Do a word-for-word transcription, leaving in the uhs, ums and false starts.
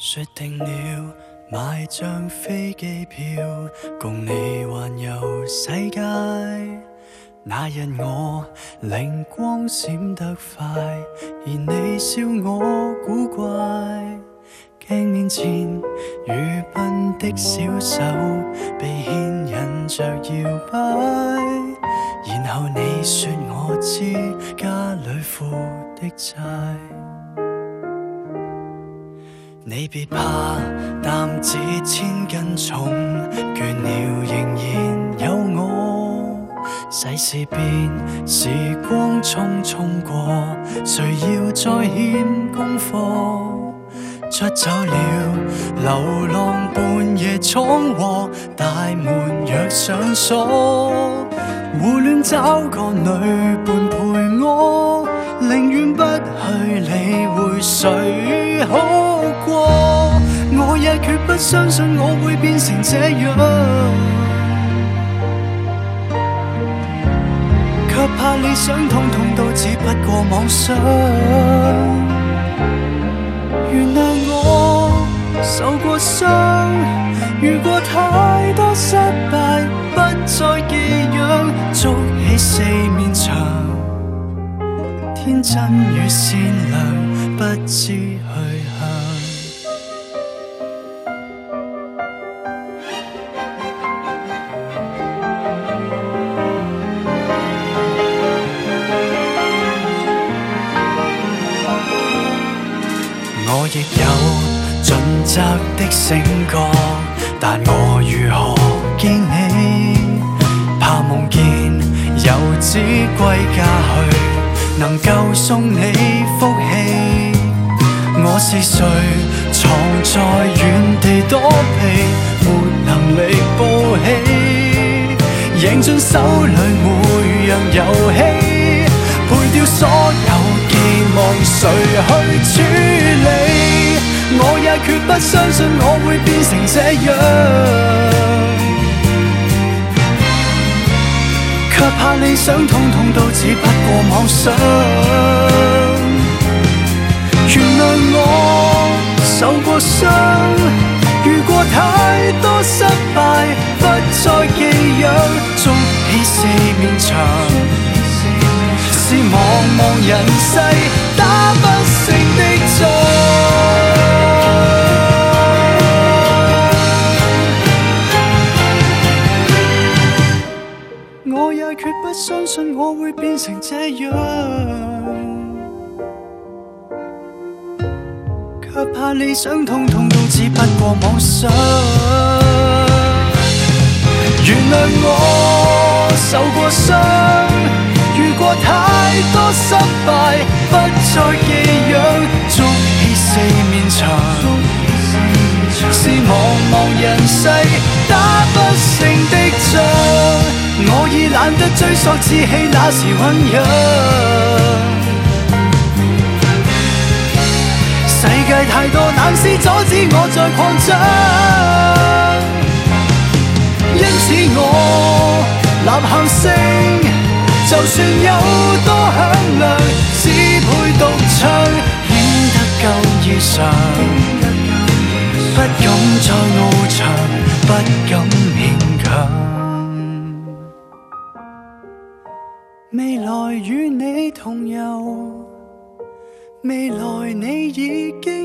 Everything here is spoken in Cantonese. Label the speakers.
Speaker 1: 说定了买张飞机票，共你环游世界。那日我灵光闪得快，而你笑我古怪。镜面前如笨的小手，被牵引着摇摆。然后你说我知家里负的债。你别怕，担子千斤重，倦了仍然有我。世事变，时光匆匆过，谁要再欠功课？出走了，流浪半夜闯祸，大门若上锁，胡乱找个女伴陪我，宁愿不去理会谁好过。我也决不相信我會變成這樣，卻怕理想痛痛到只不過妄想。原諒我受過傷，遇過太多失敗，不再寄養，築起四面牆，天真與善良不知去向。我亦有盡責的醒覺，但我如何見你？怕夢見遊子歸家去，能夠送你福氣。我是誰？藏在原地躲避，沒能力報喜，贏盡手裏每樣遊戲，賠掉所有寄望，誰去處理？我也決不相信我會變成這樣，卻怕理想痛痛到只不過妄想。原諒我受過傷，遇過太多失敗，不再寄養，築起四面牆，是茫茫人世打不勝的仗。我也決不相信我會變成這樣，卻怕理想痛痛到只不過妄想。原諒我受過傷，遇過太多失敗，不再寄養，築起四面牆，是茫茫人世打不勝的仗。我已懶得追溯志氣那時醞釀，世界太多難事阻止我再擴張，因此我吶喊聲，就算有多響亮，只配獨唱，顯得更異常，不敢再翱翔，不敢勉強。未來與你同遊，未來你已經